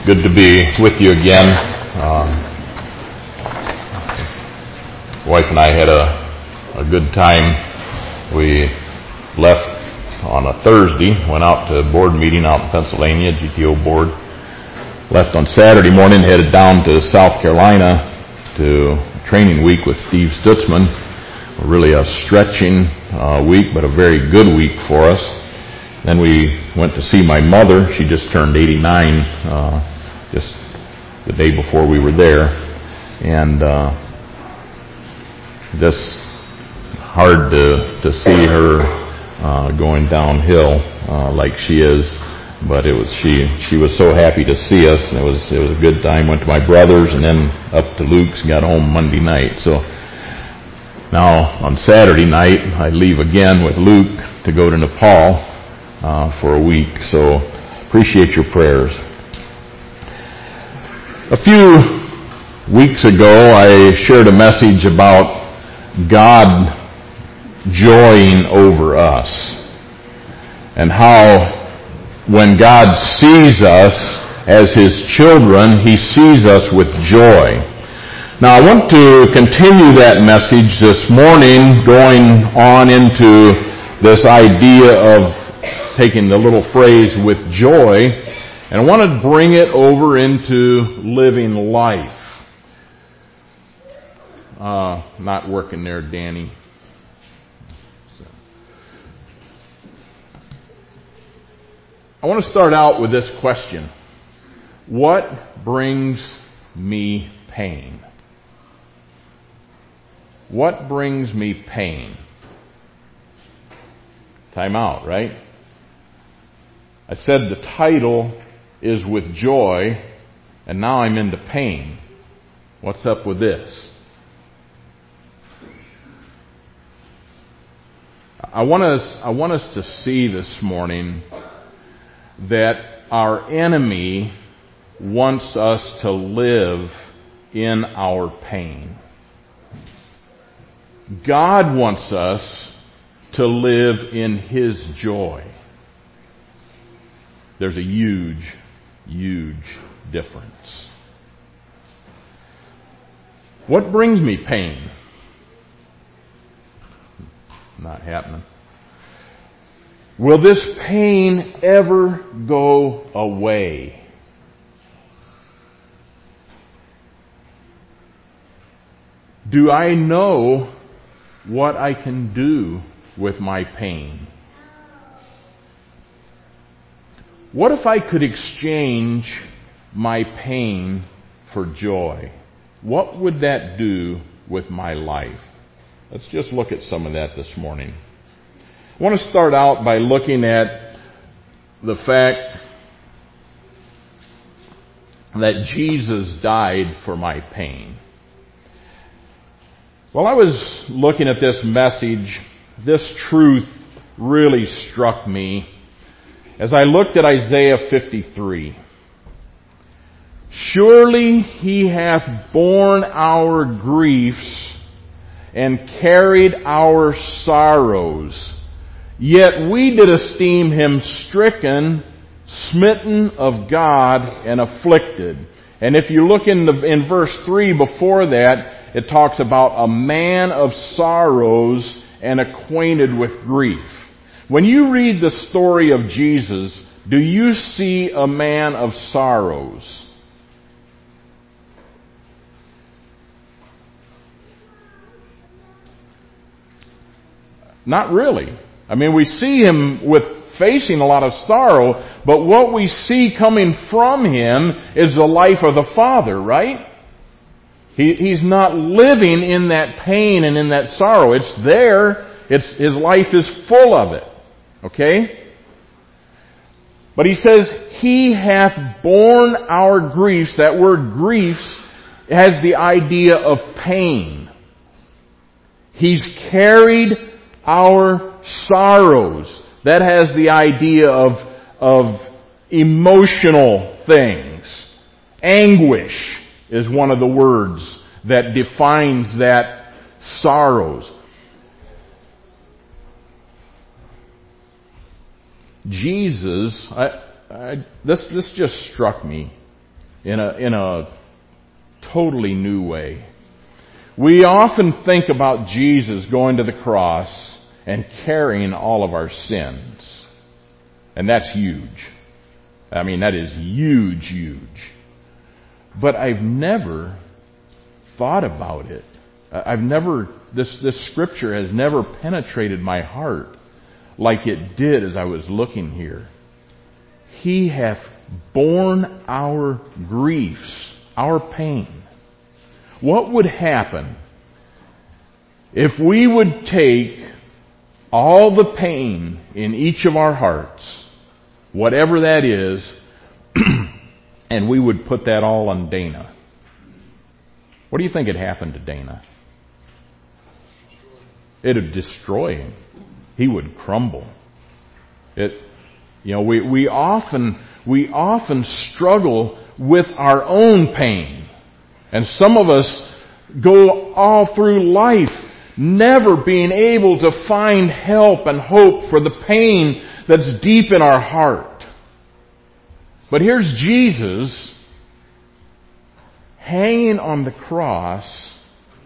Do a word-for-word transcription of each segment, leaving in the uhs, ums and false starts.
Good to be with you again. Um, wife and I had a, a good time. We left on a Thursday, went out to a board meeting out in Pennsylvania, G T O board. Left on Saturday morning, headed down to South Carolina to training week with Steve Stutzman. Really a stretching uh, week, but a very good week for us. Then we went to see my mother. She just turned eighty-nine, uh, just the day before we were there. And uh, just hard to, to see her uh, going downhill uh, like she is. But it was she she was so happy to see us, and it was it was a good time. Went to my brother's and then up to Luke's and got home Monday night. So now on Saturday night I leave again with Luke to go to Nepal uh, for a week. So appreciate your prayers. A few weeks ago I shared a message about God joying over us, and how when God sees us as His children, He sees us with joy. Now I want to continue that message this morning, going on into this idea of taking the little phrase with joy, and I want to bring it over into living life. Uh, not working there, Danny. So. I want to start out with this question. What brings me pain? What brings me pain? Time out, right? I said the title is With Joy, and now I'm into pain. What's up with this? I want us, I want us to see this morning that our enemy wants us to live in our pain. God wants us to live in His joy. There's a huge, huge difference. What brings me pain? Not happening. Will this pain ever go away? Do I know what I can do with my pain? What if I could exchange my pain for joy? What would that do with my life? Let's just look at some of that this morning. I want to start out by looking at the fact that Jesus died for my pain. While I was looking at this message, this truth really struck me as I looked at Isaiah fifty-three. Surely He hath borne our griefs and carried our sorrows. Yet we did esteem Him stricken, smitten of God, and afflicted. And if you look in the in verse three before that, it talks about a man of sorrows and acquainted with grief. When you read the story of Jesus, do you see a man of sorrows? Not really. I mean, we see Him with facing a lot of sorrow, but what we see coming from Him is the life of the Father, right? He, he's not living in that pain and in that sorrow. It's there. It's, His life is full of it. Okay? But He says, He hath borne our griefs. That word griefs has the idea of pain. He's carried our sorrows. That has the idea of, of emotional things. Anguish is one of the words that defines that sorrows. Jesus, I, I, this this just struck me. in a, in a totally new way. We often think about Jesus going to the cross and carrying all of our sins. And that's huge. I mean, that is huge, huge. But I've never thought about it. I've never, this, this scripture has never penetrated my heart like it did as I was looking here. He hath borne our griefs, our pain. What would happen if we would take all the pain in each of our hearts, whatever that is, and we would put that all on Dana? What do you think had happened to Dana? It would destroy him. He would crumble. It, you know, we, we often, we often struggle with our own pain. And some of us go all through life never being able to find help and hope for the pain that's deep in our heart. But here's Jesus hanging on the cross,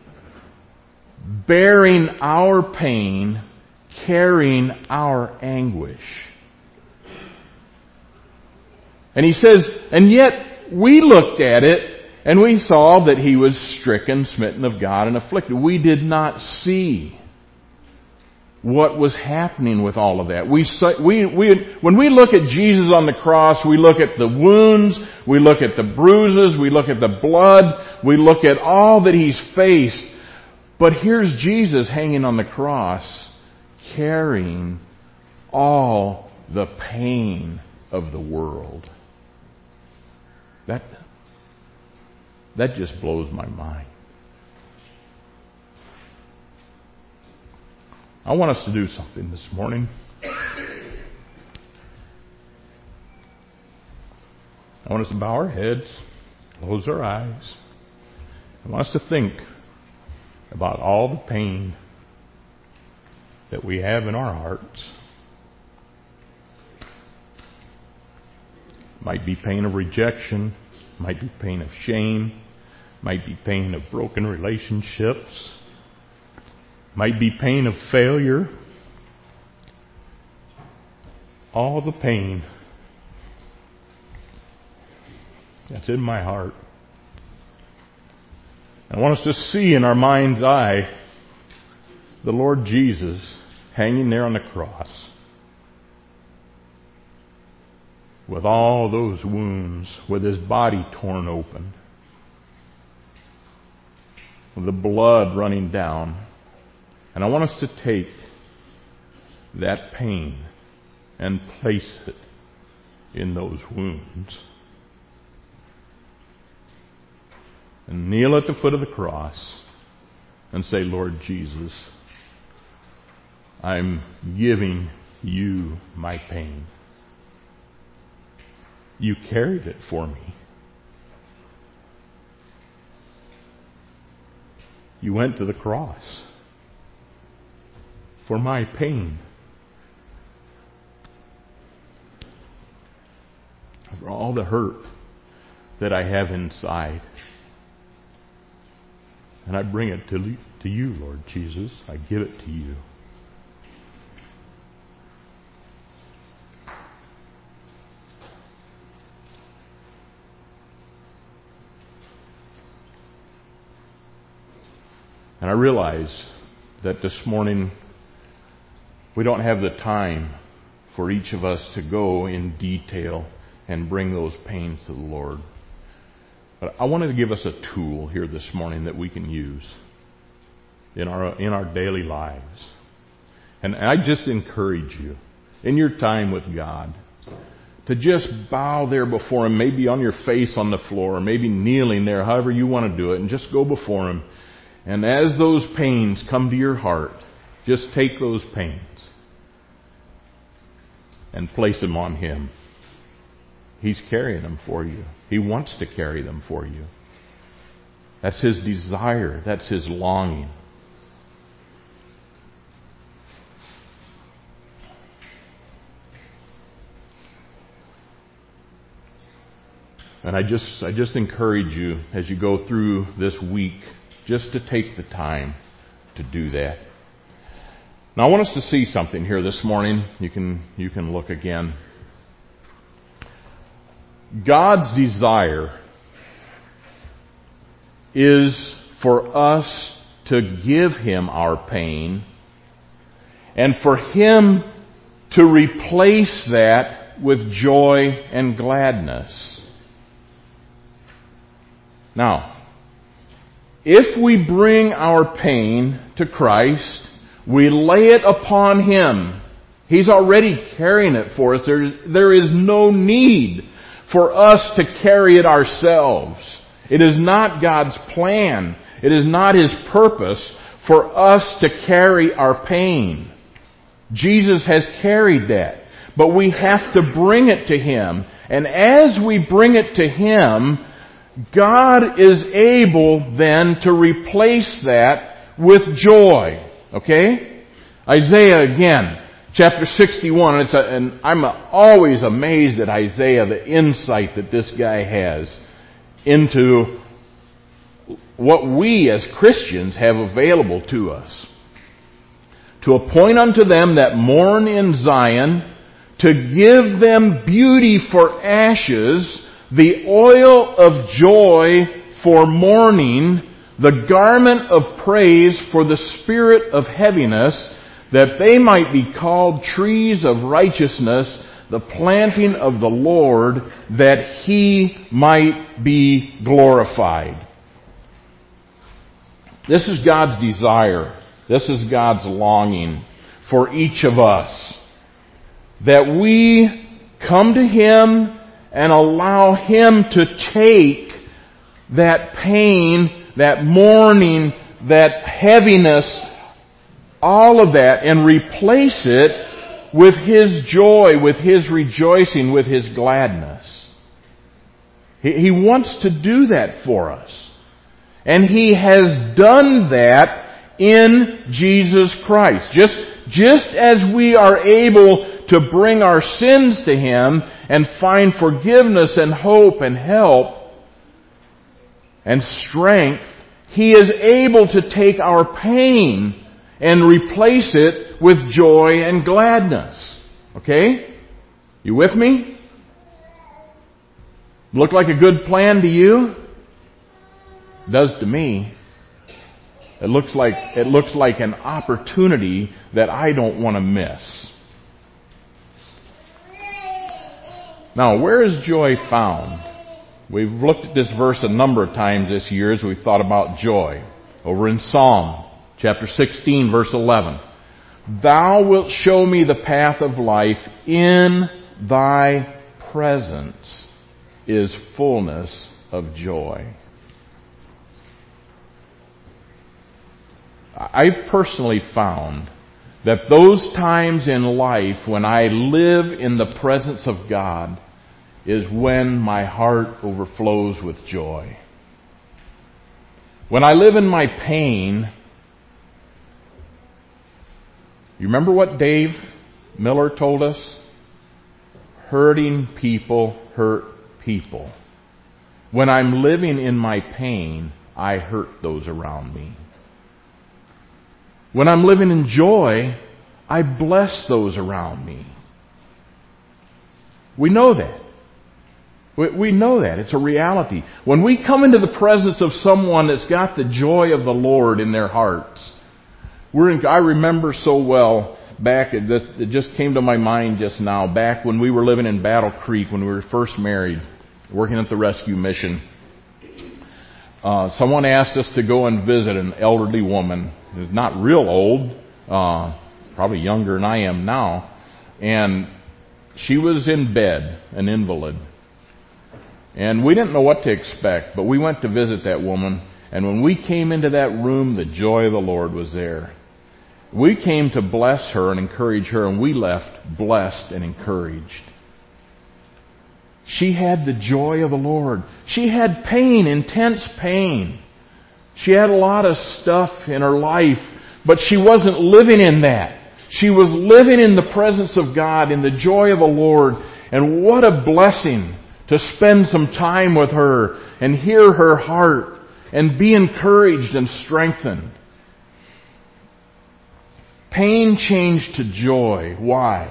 bearing our pain, carrying our anguish. And he says, and yet we looked at it and we saw that he was stricken, smitten of God, and afflicted. We did not see what was happening with all of that. We, we, we, when we look at Jesus on the cross, we look at the wounds, we look at the bruises, we look at the blood, we look at all that he's faced. But here's Jesus hanging on the cross, carrying all the pain of the world. That, that just blows my mind. I want us to do something this morning. I want us to bow our heads, close our eyes. I want us to think about all the pain that we have in our hearts. Might be pain of rejection, might be pain of shame, might be pain of broken relationships, might be pain of failure. All the pain that's in my heart. I want us to see in our mind's eye the Lord Jesus hanging there on the cross with all those wounds, with his body torn open, with the blood running down. And I want us to take that pain and place it in those wounds. And kneel at the foot of the cross and say, Lord Jesus, I'm giving you my pain. You carried it for me. You went to the cross for my pain, for all the hurt that I have inside. And I bring it to, to you, Lord Jesus. I give it to you. And I realize that this morning we don't have the time for each of us to go in detail and bring those pains to the Lord. But I wanted to give us a tool here this morning that we can use in our in our daily lives. And I just encourage you, in your time with God, to just bow there before Him, maybe on your face on the floor, or maybe kneeling there, however you want to do it, and just go before Him. And as those pains come to your heart, just take those pains and place them on Him. He's carrying them for you. He wants to carry them for you. That's His desire. That's His longing. And I just, I just encourage you as you go through this week, just to take the time to do that. Now I want us to see something here this morning. You can, you can look again. God's desire is for us to give Him our pain and for Him to replace that with joy and gladness. Now, if we bring our pain to Christ, we lay it upon Him. He's already carrying it for us. There's, there is no need for us to carry it ourselves. It is not God's plan. It is not His purpose for us to carry our pain. Jesus has carried that. But we have to bring it to Him. And as we bring it to Him, God is able then to replace that with joy. Okay? Isaiah again, chapter sixty-one. And, it's a, and I'm always amazed at Isaiah, the insight that this guy has into what we as Christians have available to us. To appoint unto them that mourn in Zion, to give them beauty for ashes, the oil of joy for mourning, the garment of praise for the spirit of heaviness, that they might be called trees of righteousness, the planting of the Lord, that He might be glorified. This is God's desire. This is God's longing for each of us. That we come to Him and allow Him to take that pain, that mourning, that heaviness, all of that, and replace it with His joy, with His rejoicing, with His gladness. He, he wants to do that for us. And He has done that in Jesus Christ. Just, just as we are able to bring our sins to Him and find forgiveness and hope and help and strength, He is able to take our pain and replace it with joy and gladness. Okay? You with me? Look like a good plan to you? It does to me. It looks like, it looks like an opportunity that I don't want to miss. Now, where is joy found? We've looked at this verse a number of times this year as we've thought about joy. Over in Psalm chapter sixteen, verse eleven. Thou wilt show me the path of life. In Thy presence is fullness of joy. I've personally found that those times in life when I live in the presence of God is when my heart overflows with joy. When I live in my pain, you remember what Dave Miller told us? Hurting people hurt people. When I'm living in my pain, I hurt those around me. When I'm living in joy, I bless those around me. We know that. We know that. It's a reality. When we come into the presence of someone that's got the joy of the Lord in their hearts, we're in, I remember so well back, it just came to my mind just now, back when we were living in Battle Creek, when we were first married, working at the rescue mission. Uh, someone asked us to go and visit an elderly woman who's not real old, uh, probably younger than I am now, and she was in bed, an invalid. And we didn't know what to expect, but we went to visit that woman, and when we came into that room, the joy of the Lord was there. We came to bless her and encourage her, and we left blessed and encouraged. She had the joy of the Lord. She had pain, intense pain. She had a lot of stuff in her life, but she wasn't living in that. She was living in the presence of God, in the joy of the Lord. And what a blessing to spend some time with her and hear her heart and be encouraged and strengthened. Pain changed to joy. Why?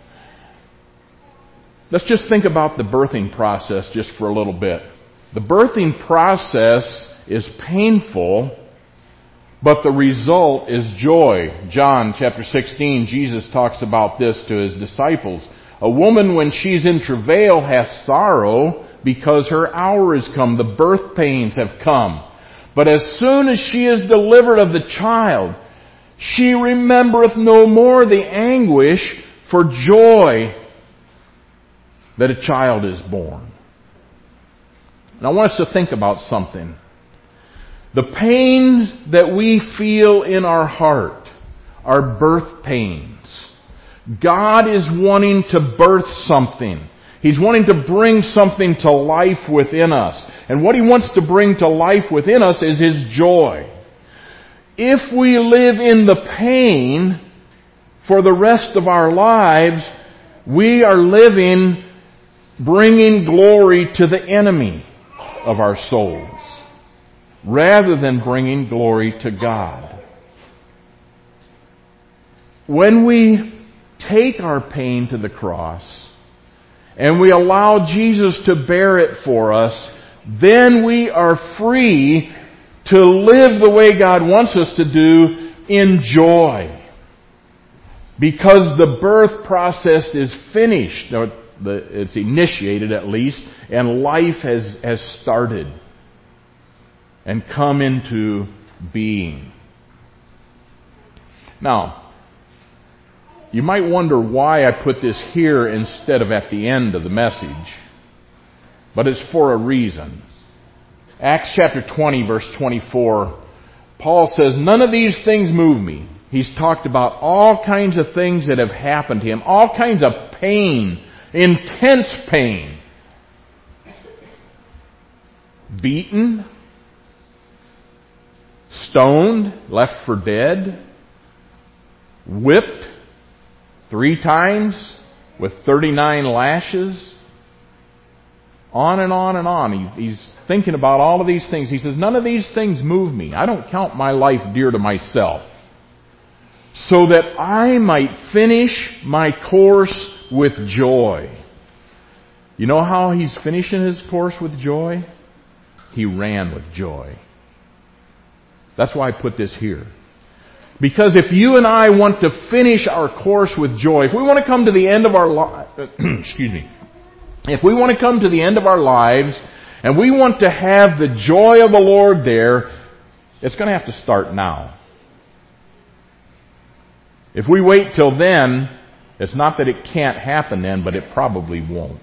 Let's just think about the birthing process just for a little bit. The birthing process is painful, but the result is joy. John chapter sixteen, Jesus talks about this to His disciples. A woman, when she's in travail, hath sorrow because her hour is come. The birth pains have come. But as soon as she is delivered of the child, she remembereth no more the anguish for joy that a child is born. And I want us to think about something. The pains that we feel in our heart are birth pains. God is wanting to birth something. He's wanting to bring something to life within us. And what He wants to bring to life within us is His joy. If we live in the pain for the rest of our lives, we are living bringing glory to the enemy of our souls, rather than bringing glory to God. When we take our pain to the cross and we allow Jesus to bear it for us, then we are free to live the way God wants us to do in joy. Because the birth process is finished. It's initiated at least, and life has, has started and come into being. Now, you might wonder why I put this here instead of at the end of the message, but it's for a reason. Acts chapter twenty, verse twenty-four, Paul says, none of these things move me. He's talked about all kinds of things that have happened to him, all kinds of pain, intense pain. Beaten, stoned, left for dead, whipped three times with thirty-nine lashes, on and on and on. He, he's thinking about all of these things. He says, none of these things move me. I don't count my life dear to myself, so that I might finish my course with joy. You know how he's finishing his course with joy? He ran with joy. That's why I put this here. Because if you and I want to finish our course with joy, if we want to come to the end of our li- excuse me, if we want to come to the end of our lives and we want to have the joy of the Lord there, it's going to have to start now. If we wait till then, it's not that it can't happen then, but it probably won't.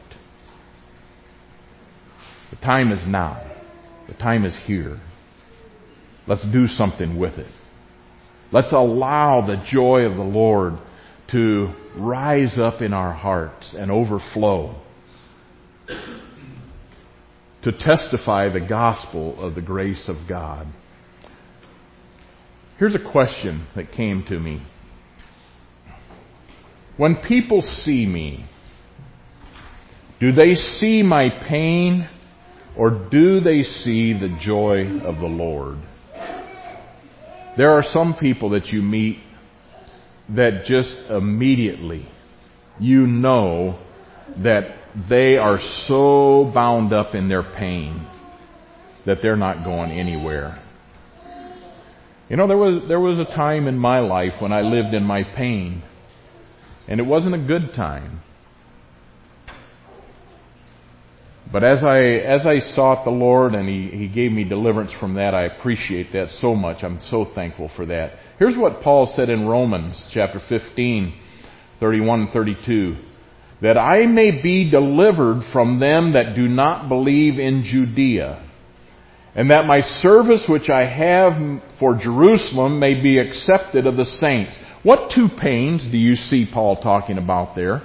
The time is now. The time is here. Let's do something with it. Let's allow the joy of the Lord to rise up in our hearts and overflow, to testify the gospel of the grace of God. Here's a question that came to me. When people see me, do they see my pain or do they see the joy of the Lord? There are some people that you meet that just immediately you know that they are so bound up in their pain that they're not going anywhere. You know, there was there was a time in my life when I lived in my pain, and it wasn't a good time. But as I as I sought the Lord and He, He gave me deliverance from that, I appreciate that so much. I'm so thankful for that. Here's what Paul said in Romans chapter fifteen, thirty-one and thirty-two. That I may be delivered from them that do not believe in Judea, and that my service which I have for Jerusalem may be accepted of the saints. What two pains do you see Paul talking about there?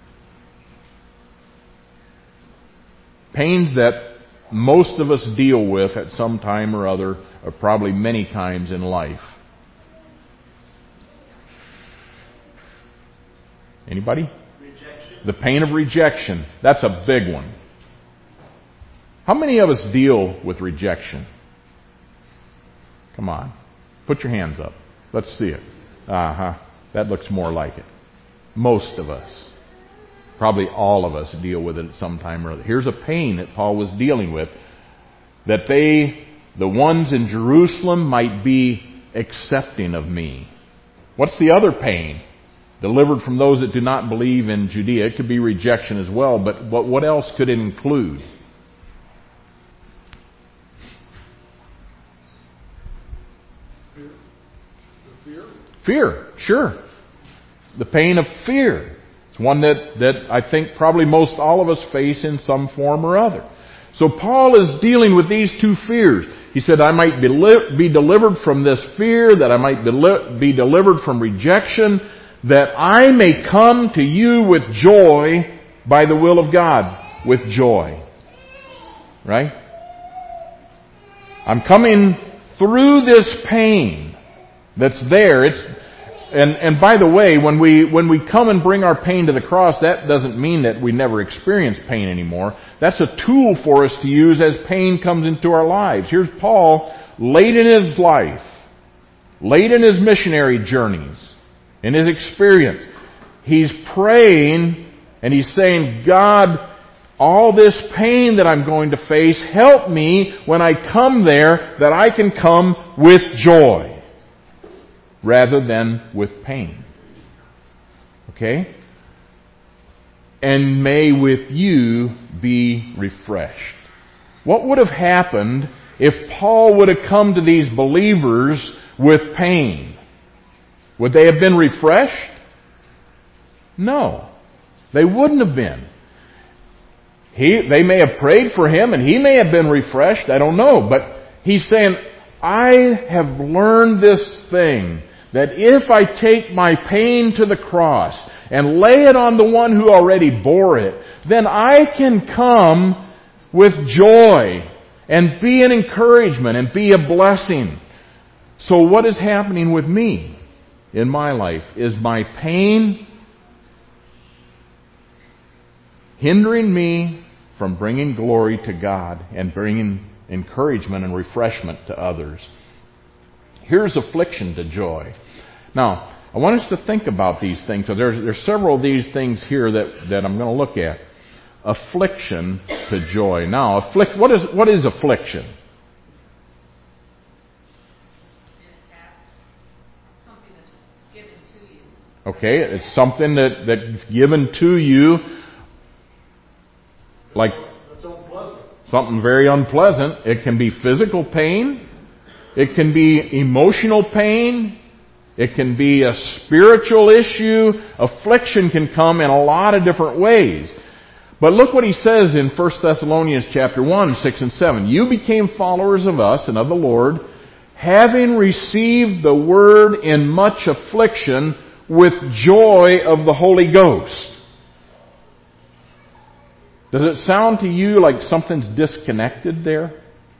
Pains that most of us deal with at some time or other, or probably many times in life. Anybody? Rejection. The pain of rejection. That's a big one. How many of us deal with rejection? Come on. Put your hands up. Let's see it. Uh-huh. That looks more like it. Most of us. Probably all of us deal with it at some time or other. Here's a pain that Paul was dealing with. That they, the ones in Jerusalem, might be accepting of me. What's the other pain? Delivered from those that do not believe in Judea. It could be rejection as well, but what, what else could it include? Fear. Fear, sure. The pain of fear. It's one that, that I think probably most all of us face in some form or other. So Paul is dealing with these two fears. He said, I might be, li- be delivered from this fear, that I might be, li- be delivered from rejection, that I may come to you with joy by the will of God. With joy. Right? I'm coming through this pain that's there. It's And, and by the way, when we, when we come and bring our pain to the cross, that doesn't mean that we never experience pain anymore. That's a tool for us to use as pain comes into our lives. Here's Paul, late in his life, late in his missionary journeys, in his experience. He's praying and he's saying, God, all this pain that I'm going to face, help me when I come there that I can come with joy rather than with pain. Okay? And may with you be refreshed. What would have happened if Paul would have come to these believers with pain? Would they have been refreshed? No. They wouldn't have been. He, they may have prayed for him and he may have been refreshed. I don't know. But he's saying, I have learned this thing, that if I take my pain to the cross and lay it on the one who already bore it, then I can come with joy and be an encouragement and be a blessing. So what is happening with me in my life? Is my pain hindering me from bringing glory to God and bringing encouragement and refreshment to others? Here's affliction to joy. Now, I want us to think about these things. So there's, there's several of these things here that, that I'm going to look at. Affliction to joy. Now, afflict, what is, what is affliction? Okay, it's something that, that's given to you, like something very unpleasant. It can be physical pain. It can be emotional pain. It can be a spiritual issue. Affliction can come in a lot of different ways. But look what he says in First Thessalonians chapter one, six and seven. You became followers of us and of the Lord, having received the word in much affliction with joy of the Holy Ghost. Does it sound to you like something's disconnected there?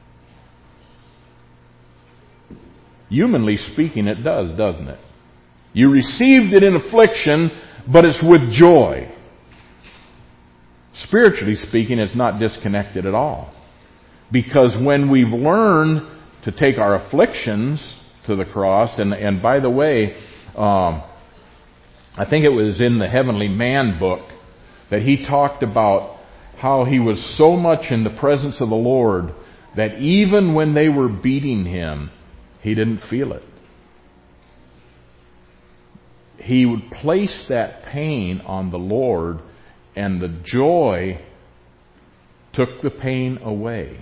Humanly speaking, it does, doesn't it? You received it in affliction, but it's with joy. Spiritually speaking, it's not disconnected at all. Because when we've learned to take our afflictions to the cross, and, and by the way, um, I think it was in the Heavenly Man book that he talked about how he was so much in the presence of the Lord that even when they were beating him, he didn't feel it. He would place that pain on the Lord, and the joy took the pain away.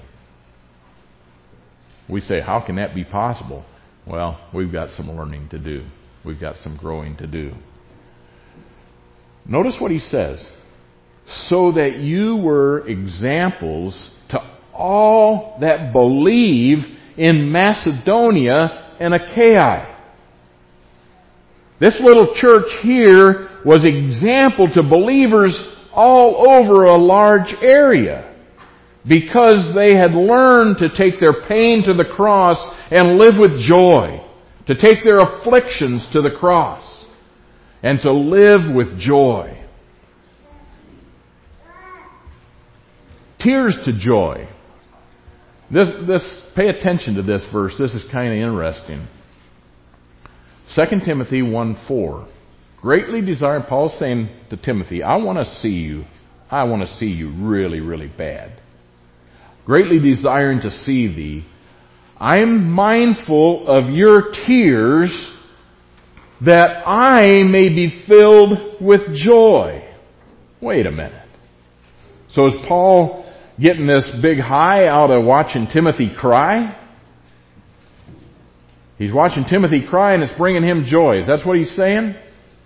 We say, how can that be possible? Well, we've got some learning to do. We've got some growing to do. Notice what he says. So that you were examples to all that believe in Macedonia and Achaia. This little church here was example to believers all over a large area because they had learned to take their pain to the cross and live with joy, to take their afflictions to the cross and to live with joy. Tears to joy. This, this, pay attention to this verse. This is kind of interesting. Second Timothy one four. Greatly desire, Paul's saying to Timothy, I want to see you. I want to see you really, really bad. Greatly desiring to see thee. I am mindful of your tears, that I may be filled with joy. Wait a minute. So is Paul getting this big high out of watching Timothy cry? He's watching Timothy cry and it's bringing him joy. Is that what he's saying?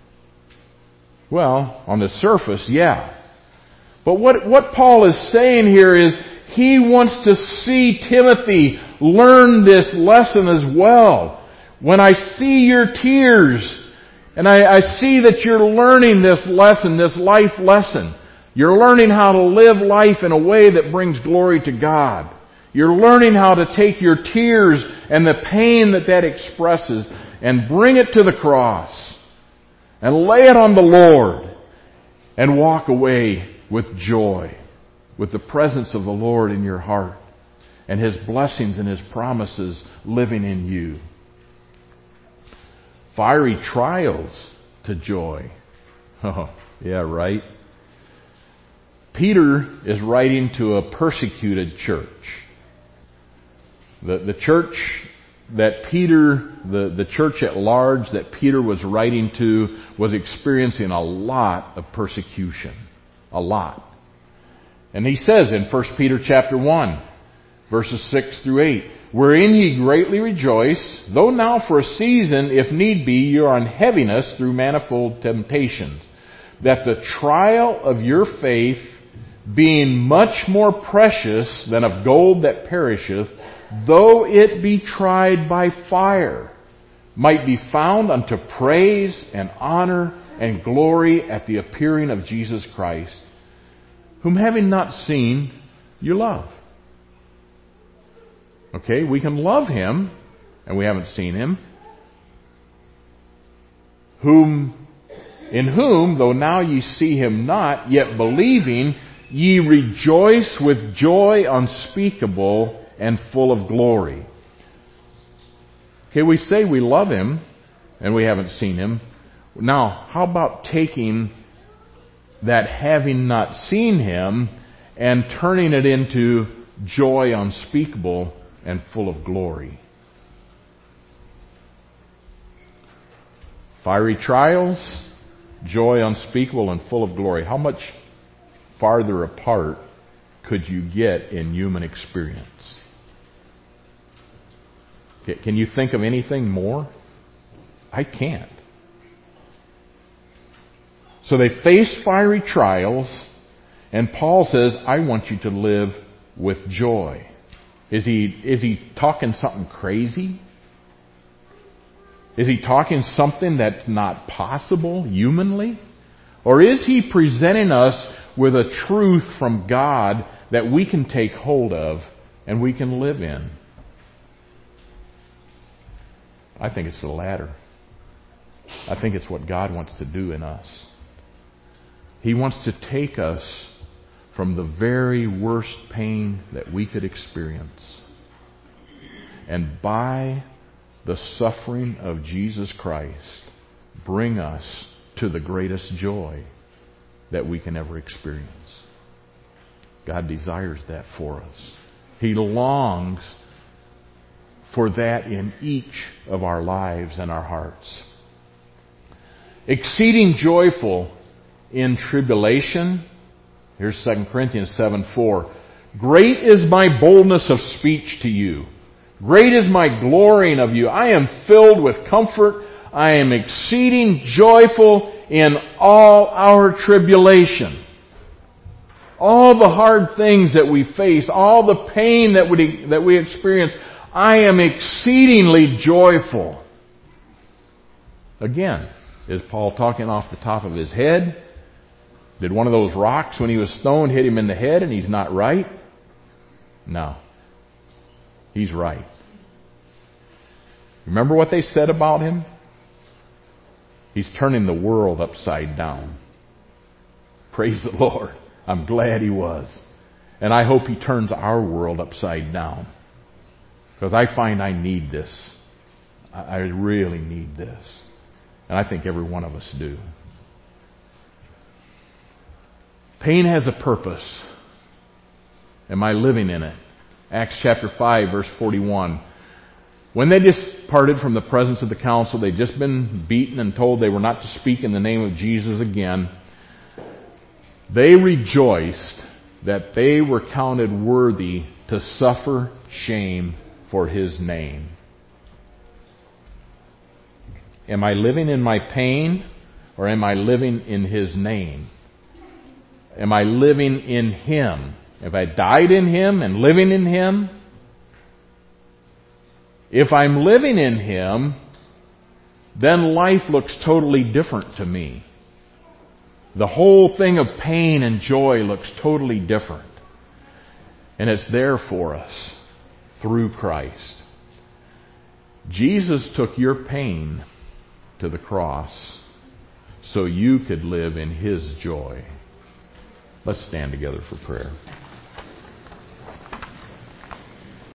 Well, on the surface, yeah. But what, what Paul is saying here is he wants to see Timothy learn this lesson as well. When I see your tears, and I, I see that you're learning this lesson, this life lesson. You're learning how to live life in a way that brings glory to God. You're learning how to take your tears and the pain that that expresses and bring it to the cross and lay it on the Lord and walk away with joy, with the presence of the Lord in your heart and His blessings and His promises living in you. Fiery trials to joy. Oh, yeah, right. Peter is writing to a persecuted church. The, the church that Peter, the, the church at large that Peter was writing to was experiencing a lot of persecution. A lot. And he says in First Peter chapter one, verses six through eight, wherein ye greatly rejoice, though now for a season, if need be, you are in heaviness through manifold temptations, that the trial of your faith, being much more precious than of gold that perisheth, though it be tried by fire, might be found unto praise and honor and glory at the appearing of Jesus Christ, whom having not seen, you love. Okay, we can love Him, and we haven't seen Him. Whom, in whom, though now ye see Him not, yet believing, ye rejoice with joy unspeakable and full of glory. Okay, we say we love Him, and we haven't seen Him. Now, how about taking that having not seen Him and turning it into joy unspeakable and full of glory? Fiery trials, joy unspeakable and full of glory. How much farther apart could you get in human experience? Can you think of anything more? I can't. So they face fiery trials, and Paul says, I want you to live with joy. Is he, is he talking something crazy? Is he talking something that's not possible humanly? Or is he presenting us with a truth from God that we can take hold of and we can live in? I think it's the latter. I think it's what God wants to do in us. He wants to take us from the very worst pain that we could experience, and by the suffering of Jesus Christ, bring us to the greatest joy that we can ever experience. God desires that for us. He longs for that in each of our lives and our hearts. Exceeding joyful in tribulation. Here's Second Corinthians seven four. Great is my boldness of speech to you. Great is my glorying of you. I am filled with comfort. I am exceeding joyful in all our tribulation. All the hard things that we face, all the pain that we, that we experience, I am exceedingly joyful. Again, is Paul talking off the top of his head? Did one of those rocks when he was stoned hit him in the head and he's not right? No. He's right. Remember what they said about him? He's turning the world upside down. Praise the Lord. I'm glad he was. And I hope he turns our world upside down. Because I find I need this. I really need this. And I think every one of us do. Pain has a purpose. Am I living in it? Acts chapter five, verse forty-one. When they departed from the presence of the council, they'd just been beaten and told they were not to speak in the name of Jesus again. They rejoiced that they were counted worthy to suffer shame for His name. Am I living in my pain, or am I living in His name? Am I living in Him? Have I died in Him and living in Him? If I'm living in Him, then life looks totally different to me. The whole thing of pain and joy looks totally different. And it's there for us through Christ. Jesus took your pain to the cross so you could live in His joy. Let's stand together for prayer.